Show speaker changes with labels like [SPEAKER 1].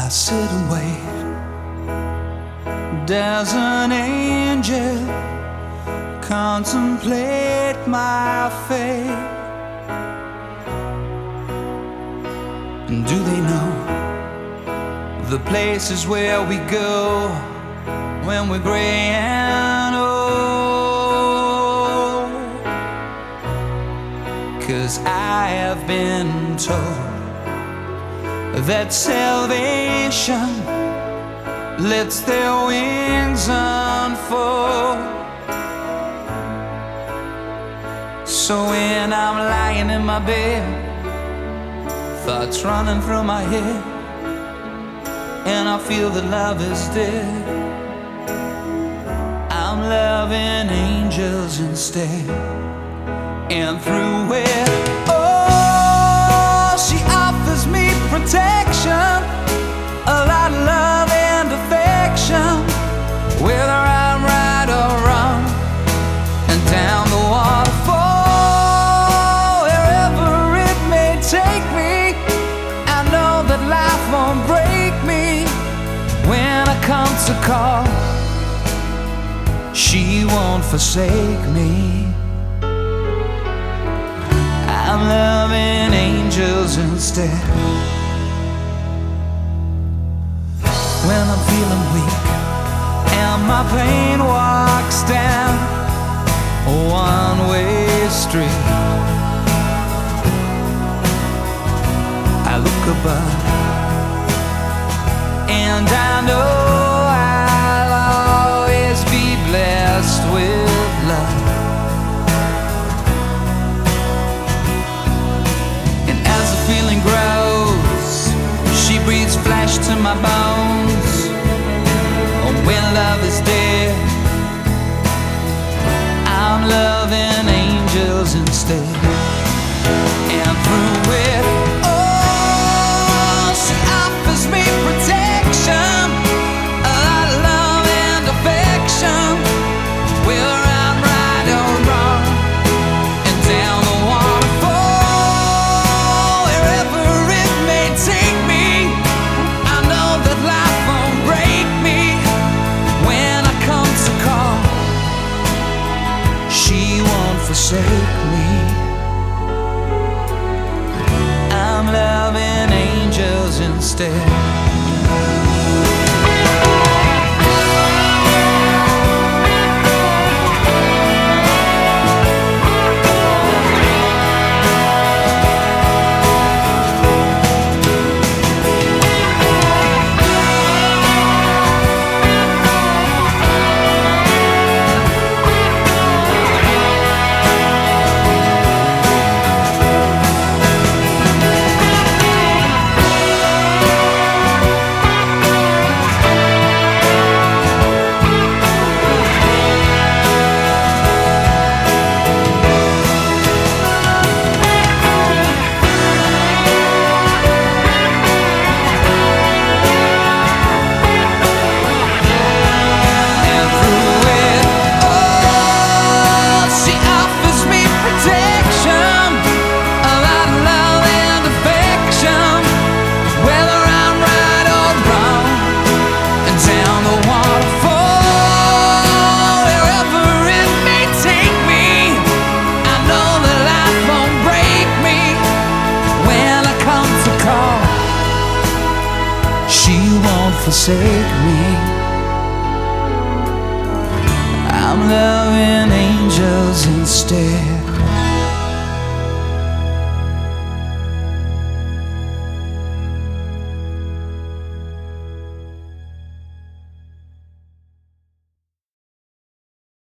[SPEAKER 1] I sit and wait. Does an angel contemplate my fate? And do they know the places where we go when we're gray and old? 'Cause I have been told that salvation lets their wings unfold. So when I'm lying in my bed, thoughts running through my head, and I feel that love is dead, I'm loving angels instead. And through it, oh, she offers me protection, a lot of love and affection, whether I'm right or wrong, and down the waterfall, wherever it may take me, I know that life won't break me when I come to call. She won't forsake me. I'm loving angels instead. When I'm feeling weak and my pain walks down a one-way street, I look above and I know I'll always be blessed with love. And as the feeling grows, she breathes flesh to my bones. Oh, when love is dead, I'm loving angels instead. And through it, oh, she offers me protection, a lot of love and affection, whether I'm right or wrong, and down the waterfall, wherever it may take me, I know that life won't break me when I come to call. She won't forsake me. I'm loving angels instead. She won't forsake me. I'm loving